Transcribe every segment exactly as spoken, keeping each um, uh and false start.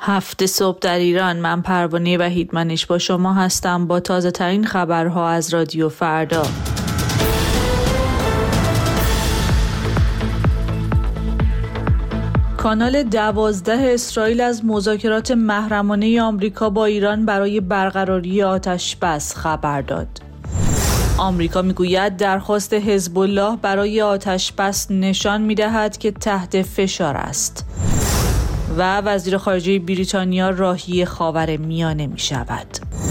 هفت صبح در ایران. من پروانه وحیدمنش با شما هستم با تازه ترین خبرها از رادیو فردا. کانال دوازده اسرائیل از مذاکرات محرمانه آمریکا با ایران برای برقراری آتش بس خبر داد. آمریکا میگوید درخواست حزب الله برای آتش بس نشان می‌دهد که تحت فشار است. و وزیر خارجه بریتانیا راهی خاورمیانه می‌شود.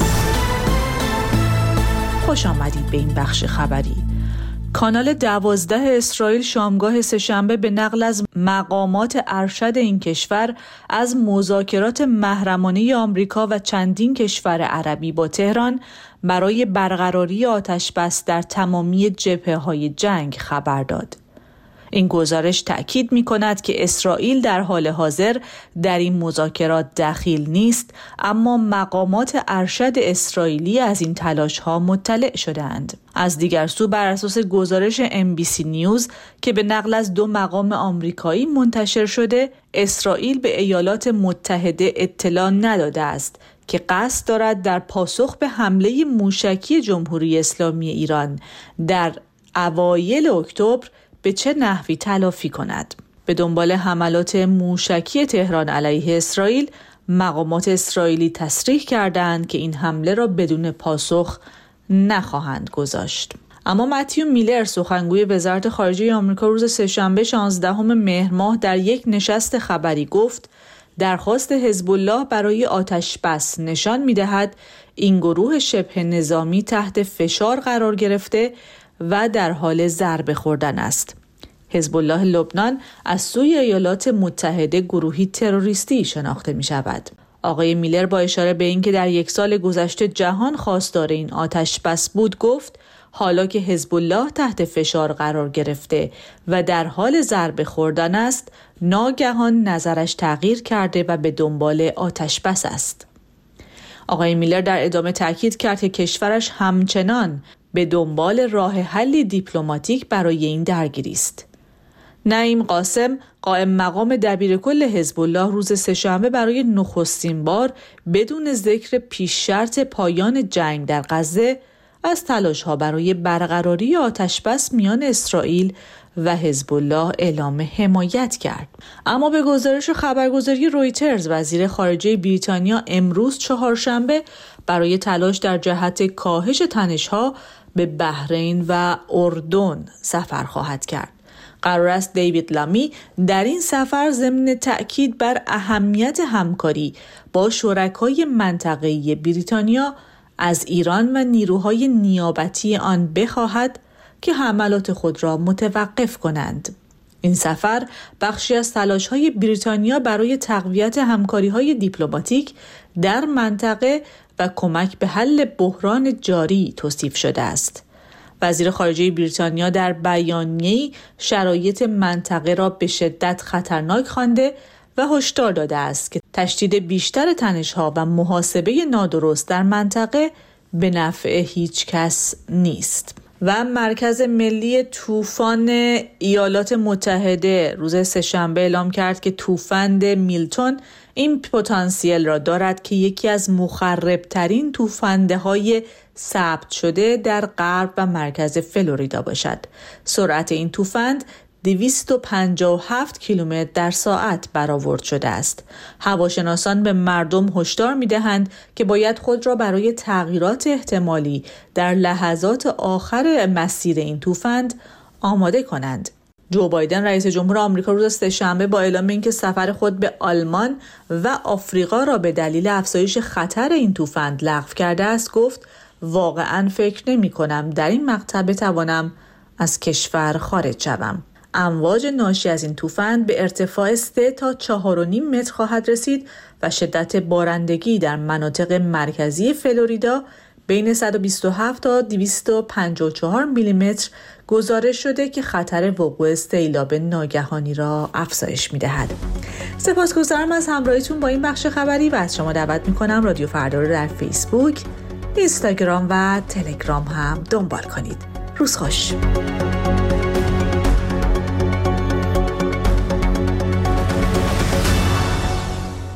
خوش آمدید به این بخش خبری. کانال دوازده اسرائیل شامگاه سه‌شنبه به نقل از مقامات ارشد این کشور از مذاکرات محرمانه آمریکا و چندین کشور عربی با تهران برای برقراری آتش بس در تمامی جبهه‌های جنگ خبر داد. این گزارش تأکید می‌کند که اسرائیل در حال حاضر در این مذاکرات دخیل نیست، اما مقامات ارشد اسرائیلی از این تلاش‌ها مطلع شده‌اند. از دیگر سو بر اساس گزارش ام بی سی نیوز که به نقل از دو مقام آمریکایی منتشر شده، اسرائیل به ایالات متحده اطلاع نداده است که قصد دارد در پاسخ به حمله موشکی جمهوری اسلامی ایران در اوایل اکتبر به چه نحوی تلافی کند. به دنبال حملات موشکی تهران علیه اسرائیل، مقامات اسرائیلی تصریح کردند که این حمله را بدون پاسخ نخواهند گذاشت. اما متیو میلر، سخنگوی وزارت خارجه آمریکا، روز سه‌شنبه شانزدهم مهر ماه در یک نشست خبری گفت درخواست حزب الله برای آتش بس نشان می‌دهد این گروه شبه نظامی تحت فشار قرار گرفته و در حال ضربه خوردن است. حزب الله لبنان از سوی ایالات متحده گروهی تروریستی شناخته می شود. آقای میلر با اشاره به اینکه در یک سال گذشته جهان خواستار این آتش بس بود گفت حالا که حزب الله تحت فشار قرار گرفته و در حال ضربه خوردن است، ناگهان نظرش تغییر کرده و به دنبال آتش بس است. آقای میلر در ادامه تاکید کرد که کشورش همچنان به دنبال راه حلی دیپلماتیک برای این درگیری است. نعیم قاسم، قائم مقام دبیرکل حزب الله، روز سه‌شنبه برای نخستین بار بدون ذکر پیش شرط پایان جنگ در غزه از تلاش‌ها برای برقراری آتش بس میان اسرائیل و حزب الله اعلام حمایت کرد. اما به گزارش خبرگزاری رویترز، وزیر خارجه بریتانیا امروز چهارشنبه برای تلاش در جهت کاهش تنش‌ها به بحرین و اردن سفر خواهد کرد. قرار است دیوید لامی در این سفر ضمن تأکید بر اهمیت همکاری با شرکای منطقه‌ای بریتانیا از ایران و نیروهای نیابتی آن بخواهد که حملات خود را متوقف کنند. این سفر بخشی از تلاش‌های بریتانیا برای تقویت همکاری‌های دیپلماتیک در منطقه و کمک به حل بحران جاری توصیف شده است. وزیر خارجه بریتانیا در بیانیه‌ای شرایط منطقه را به شدت خطرناک خوانده و هشدار داده است که تشدید بیشتر تنش‌ها و محاسبه نادرست در منطقه به نفع هیچ کس نیست. و مرکز ملی طوفان ایالات متحده روز سه‌شنبه اعلام کرد که طوفان میلتون این پتانسیل را دارد که یکی از مخربترین طوفان‌های ثبت شده در غرب و مرکز فلوریدا باشد. سرعت این طوفان دویست و پنجاه و هفت کیلومتر در ساعت برآورد شده است. هواشناسان به مردم هشدار می‌دهند که باید خود را برای تغییرات احتمالی در لحظات آخر مسیر این طوفان آماده کنند. جو بایدن رئیس جمهور آمریکا روز سه‌شنبه با اعلام اینکه سفر خود به آلمان و آفریقا را به دلیل افزایش خطر این طوفان لغو کرده است گفت واقعاً فکر نمی‌کنم در این مقطع بتوانم از کشور خارج شوم. امواج ناشی از این طوفان به ارتفاع سه تا چهار و نیم متر خواهد رسید و شدت بارندگی در مناطق مرکزی فلوریدا بین صد و بیست و هفت تا دویست و پنجاه و چهار میلیمتر گزارش شده که خطر وقوع سیلاب ناگهانی را افزایش می‌دهد. سپاسگزارم از همراهیتون با این بخش خبری و از شما دعوت می‌کنم رادیو فردا رو در فیسبوک، اینستاگرام و تلگرام هم دنبال کنید. روز خوش.